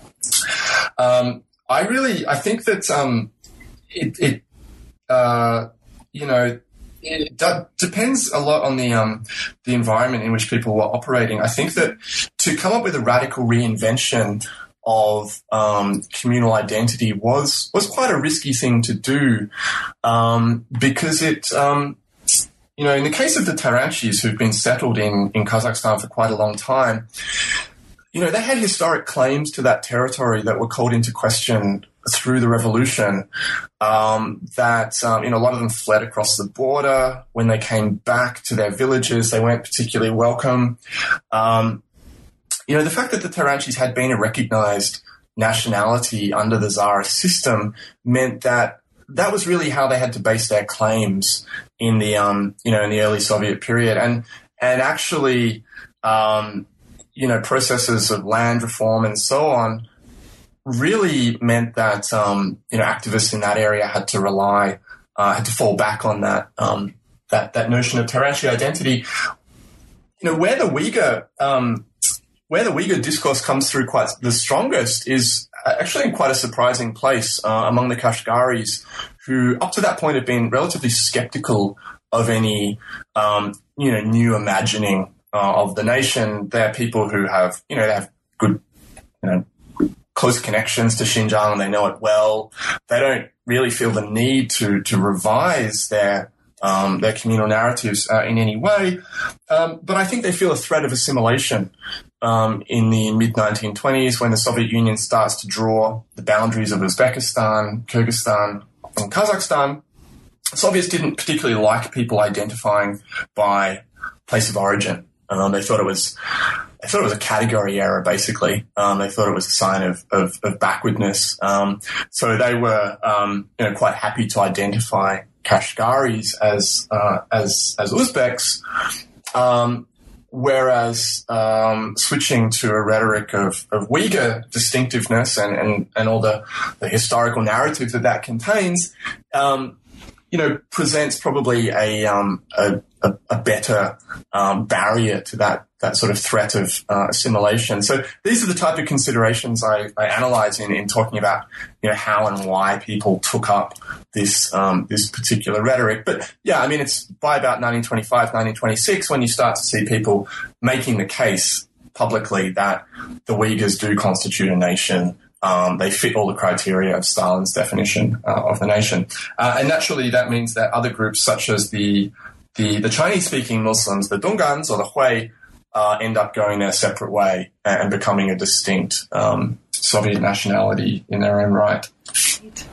I think that it depends a lot on the environment in which people were operating. I think that to come up with a radical reinvention of communal identity was quite a risky thing to do, because it, in the case of the Taranchis, who've been settled in Kazakhstan for quite a long time, they had historic claims to that territory that were called into question through the revolution, that a lot of them fled across the border. When they came back to their villages, they weren't particularly welcome. The fact that the Taranchis had been a recognized nationality under the Tsarist system meant that was really how they had to base their claims in the, in the early Soviet period. And actually, processes of land reform and so on really meant that, activists in that area had to had to fall back on that, that notion of Taranchi identity. Where the Uyghur discourse comes through quite the strongest is actually in quite a surprising place among the Kashgaris, who up to that point have been relatively skeptical of any, new imagining of the nation. They're people who have, they have good, close connections to Xinjiang and they know it well. They don't really feel the need to revise their communal narratives in any way. But I think they feel a threat of assimilation in the mid-1920s when the Soviet Union starts to draw the boundaries of Uzbekistan, Kyrgyzstan, and Kazakhstan. Soviets didn't particularly like people identifying by place of origin. They thought it was a category error, basically. They thought it was a sign of backwardness. So they were, quite happy to identify Kashgaris as Uzbeks, whereas switching to a rhetoric of Uyghur distinctiveness and all the historical narrative that contains, presents probably a better barrier to that sort of threat of assimilation. So these are the type of considerations I analyze in talking about, how and why people took up this particular rhetoric. But yeah, it's by about 1925, 1926 when you start to see people making the case publicly that the Uyghurs do constitute a nation. They fit all the criteria of Stalin's definition of the nation. And naturally that means that other groups such as the Chinese-speaking Muslims, the Dungans or the Hui, end up going their separate way and becoming a distinct Soviet nationality in their own right.
Now,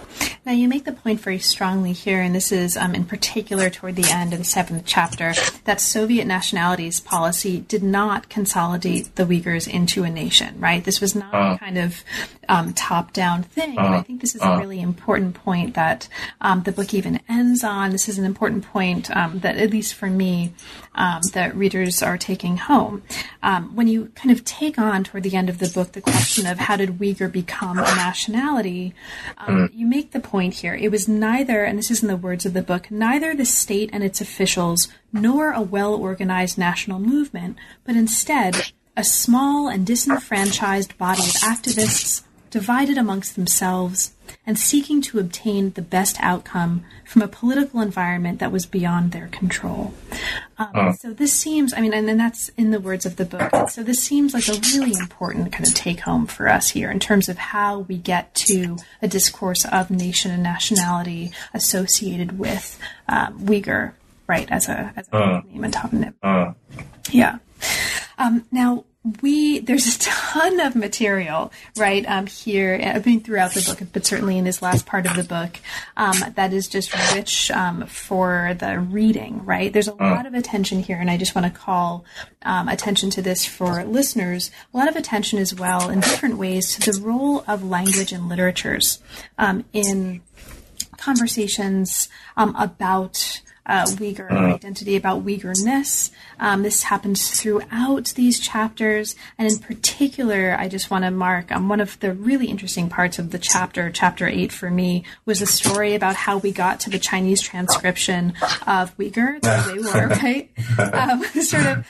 Now, you make the point very strongly here, and this is in particular toward the end of the 7th chapter, that Soviet nationalities policy did not consolidate the Uyghurs into a nation, right? This was not a kind of top-down thing, and I think this is a really important point that the book even ends on. This is an important point that, at least for me, that readers are taking home. When you kind of take on toward the end of the book the question of how did Uyghur become a nationality, you make the point here. It was neither, and this is in the words of the book, neither the state and its officials nor a well-organized national movement, but instead a small and disenfranchised body of activists divided amongst themselves and seeking to obtain the best outcome from a political environment that was beyond their control. So this seems, and then that's in the words of the book. So this seems like a really important kind of take home for us here in terms of how we get to a discourse of nation and nationality associated with Uyghur, right, as a name and toponym. Yeah. Now, there's a ton of material, right, here, throughout the book, but certainly in this last part of the book, that is just rich for the reading, right? There's a lot of attention here, and I just want to call attention to this for listeners, a lot of attention as well in different ways to the role of language and literatures in conversations about Uyghur identity, about Uyghurness. This happens throughout these chapters, and in particular, I just want to mark one of the really interesting parts of the chapter 8 for me, was a story about how we got to the Chinese transcription of Uyghur, the Weiwur, right? Sort of,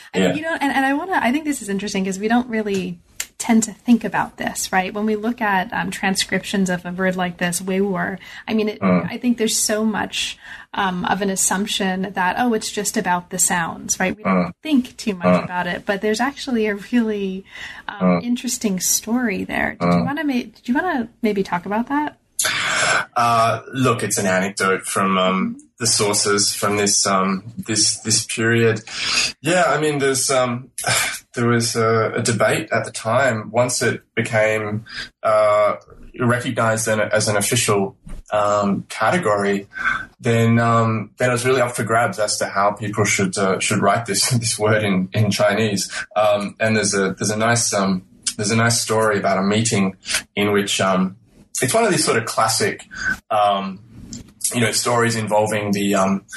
I think this is interesting because we don't really tend to think about this, right? When we look at transcriptions of a word like this, Weiwur, I think there's so much of an assumption that, it's just about the sounds, right? We don't think too much about it, but there's actually a really interesting story there. Did you want to maybe talk about that?
Look, it's an anecdote from the sources from this this period. Yeah, there was a debate at the time. Once it became recognized as an official category, then it was really up for grabs as to how people should write this word in Chinese. And there's a nice story about a meeting in which it's one of these sort of classic stories involving the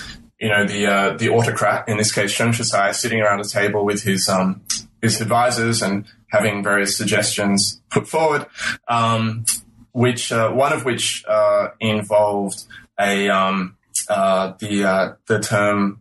autocrat, in this case Chen Shizai, sitting around a table with his advisors and having various suggestions put forward, one of which involved the term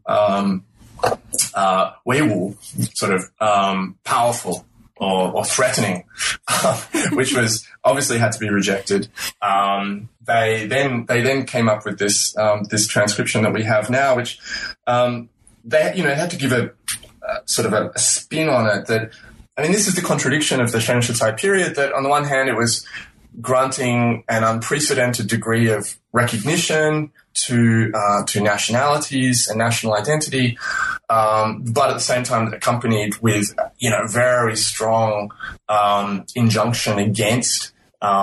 Weiwu, sort of powerful or threatening, which was obviously had to be rejected. They then came up with this transcription that we have now, which they had to give a sort of a spin on it. This is the contradiction of the Chen Shizai period. That on the one hand, it was granting an unprecedented degree of recognition to nationalities and national identity, but at the same time accompanied with very strong injunction against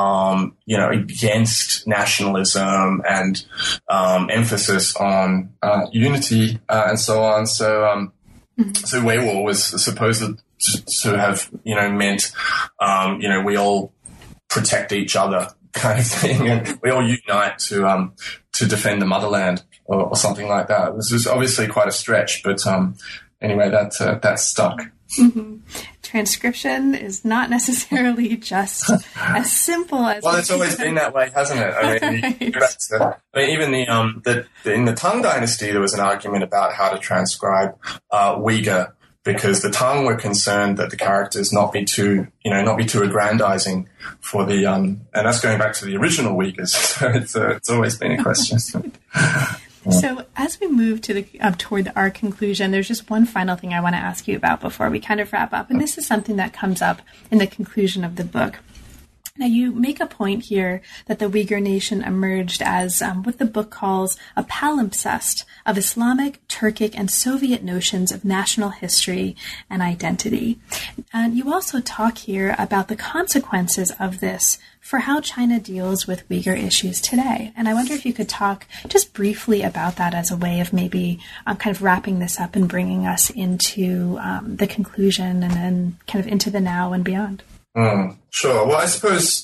nationalism and emphasis on unity and so on. So Weiwur was supposed to have meant we all protect each other kind of thing, and we all unite to defend the motherland or something like that. This is obviously quite a stretch, but anyway, that stuck.
Mm-hmm. Transcription is not necessarily just as simple as.
Well, it's always been that way, hasn't it? Even in the Tang Dynasty, there was an argument about how to transcribe Uyghur, because the Tang were concerned that the characters not be too aggrandizing for the and that's going back to the original Uyghurs. So it's always been a question.
So as we move to toward our conclusion, there's just one final thing I want to ask you about before we kind of wrap up, and this is something that comes up in the conclusion of the book. Now, you make a point here that the Uyghur nation emerged as what the book calls a palimpsest of Islamic, Turkic, and Soviet notions of national history and identity. And you also talk here about the consequences of this for how China deals with Uyghur issues today. And I wonder if you could talk just briefly about that as a way of maybe kind of wrapping this up and bringing us into the conclusion and then kind of into the now and beyond.
Sure. Well, I suppose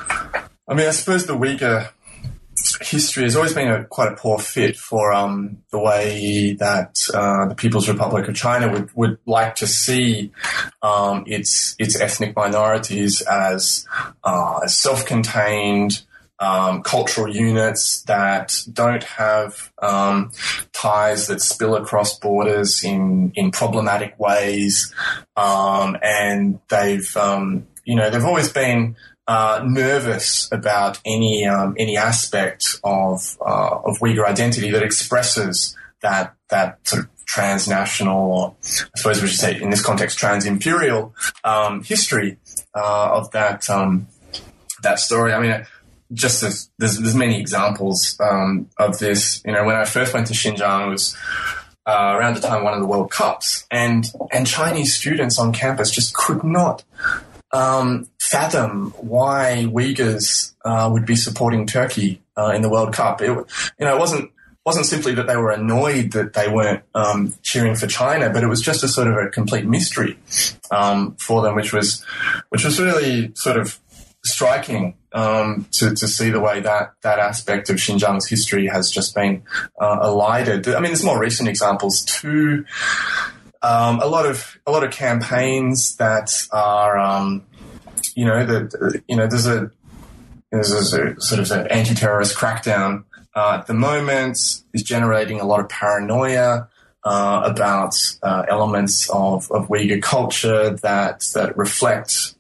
the Uyghur history has always been quite a poor fit for the way that the People's Republic of China would like to see its ethnic minorities as self-contained cultural units that don't have ties that spill across borders in problematic ways, and they've always been nervous about any aspect of Uyghur identity that expresses that sort of transnational, or I suppose we should say in this context, trans-imperial history of that story. I mean, just there's many examples of this. You know, when I first went to Xinjiang, it was around the time of one of the World Cups, and Chinese students on campus just could not fathom why Uyghurs would be supporting Turkey in the World Cup. It wasn't simply that they were annoyed that they weren't cheering for China, but it was just a sort of a complete mystery for them, which was really sort of striking to see the way that aspect of Xinjiang's history has just been elided. I mean, there's more recent examples too. A lot of campaigns that are, there's a sort of an anti-terrorist crackdown at the moment is generating a lot of paranoia about elements of Uyghur culture that reflect,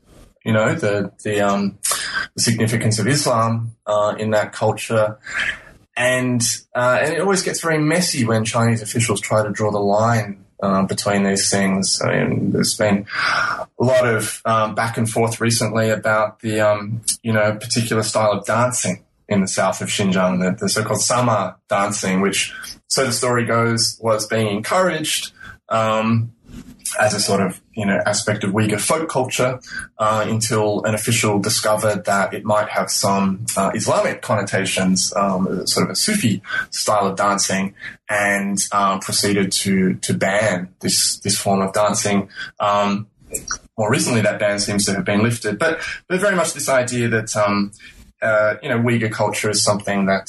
the significance of Islam in that culture. And it always gets very messy when Chinese officials try to draw the line between these things. I mean, there's been a lot of back and forth recently about the, particular style of dancing in the south of Xinjiang, the so-called Sama dancing, which, so the story goes, was being encouraged as a sort of, aspect of Uyghur folk culture until an official discovered that it might have some Islamic connotations, sort of a Sufi style of dancing, and proceeded to ban this form of dancing. More recently, that ban seems to have been lifted, but very much this idea that Uyghur culture is something that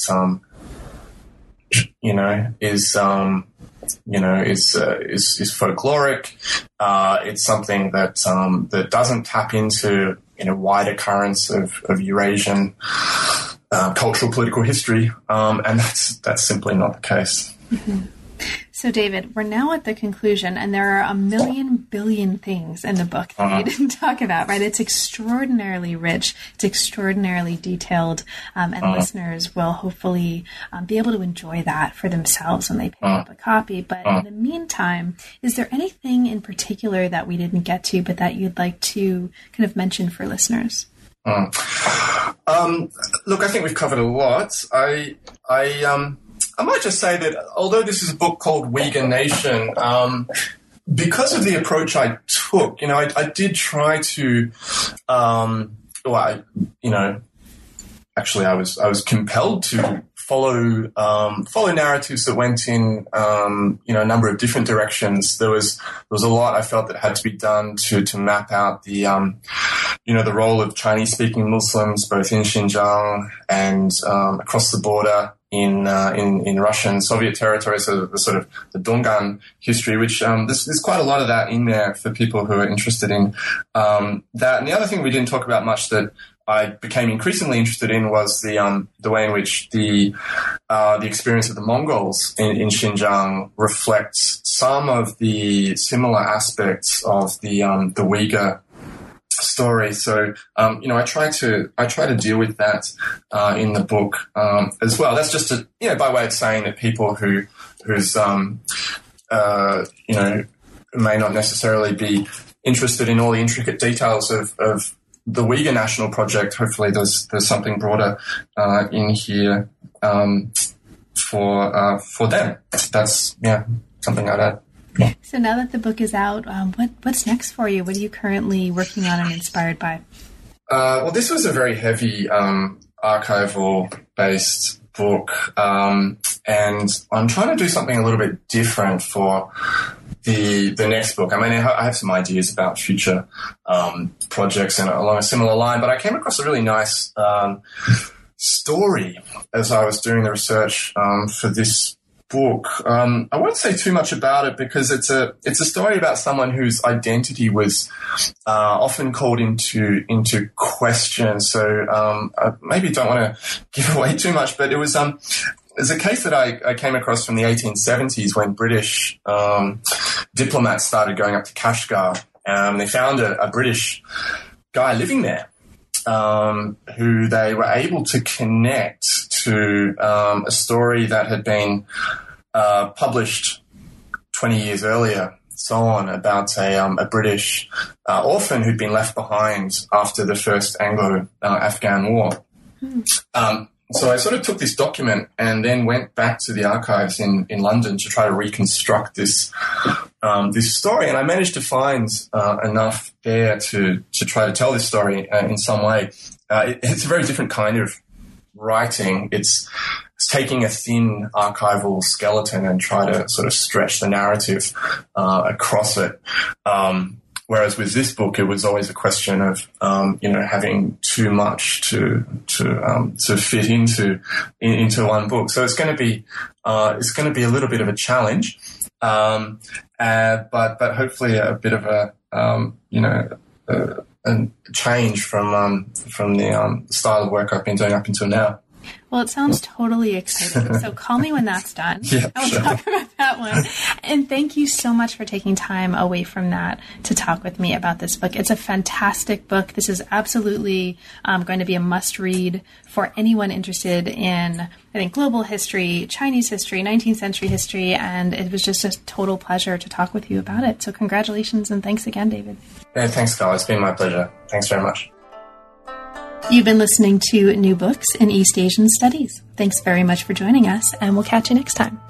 is folkloric. It's something that doesn't tap into wider currents of Eurasian cultural political history, and that's simply not the case.
Mm-hmm. So, David, we're now at the conclusion, and there are a million billion things in the book that we didn't talk about, right? It's extraordinarily rich. It's extraordinarily detailed, and listeners will hopefully be able to enjoy that for themselves when they pick up a copy. But in the meantime, is there anything in particular that we didn't get to, but that you'd like to kind of mention for listeners?
Look, I think we've covered a lot. I might just say that although this is a book called Uyghur Nation, because of the approach I took, I did try to, actually I was compelled to follow narratives that went in, a number of different directions. There was a lot I felt that had to be done to map out the, the role of Chinese-speaking Muslims both in Xinjiang and across the border in Russian Soviet territory, so the sort of the Dongan history, which there's quite a lot of that in there for people who are interested in that. And the other thing we didn't talk about much that I became increasingly interested in was the way in which the experience of the Mongols in Xinjiang reflects some of the similar aspects of the Uyghur story. So, I try to deal with that in the book as well. That's just by way of saying that people who's may not necessarily be interested in all the intricate details of the Uyghur National Project, hopefully there's something broader in here for them. That's something I'd add. Yeah.
So now that the book is out, what's next for you? What are you currently working on and inspired by?
Well, this was a very heavy archival-based book, and I'm trying to do something a little bit different for the next book. I mean, I have some ideas about future projects and along a similar line, but I came across a really nice story as I was doing the research for this book. I won't say too much about it because it's a story about someone whose identity was often called into question. So I maybe don't want to give away too much, but it was there's a case that I came across from the 1870s when British diplomats started going up to Kashgar. They found a British guy living there who they were able to connect to a story that had been published 20 years earlier, so on, about a British orphan who'd been left behind after the first Anglo-Afghan War. So I sort of took this document and then went back to the archives in London to try to reconstruct this story, and I managed to find enough there to try to tell this story in some way. It's a very different kind of writing. It's taking a thin archival skeleton and try to sort of stretch the narrative across it. Whereas with this book, it was always a question of having too much to fit into one book. So it's going to be a little bit of a challenge, but hopefully a bit of a change from the style of work I've been doing up until now.
Well, it sounds totally exciting. So call me when that's done.
Yeah,
I will talk about that one. And thank you so much for taking time away from that to talk with me about this book. It's a fantastic book. This is absolutely going to be a must-read for anyone interested in, I think, global history, Chinese history, 19th century history, and it was just a total pleasure to talk with you about it. So congratulations and thanks again, David.
Yeah, thanks, Carl. It's been my pleasure. Thanks very much.
You've been listening to New Books in East Asian Studies. Thanks very much for joining us, and we'll catch you next time.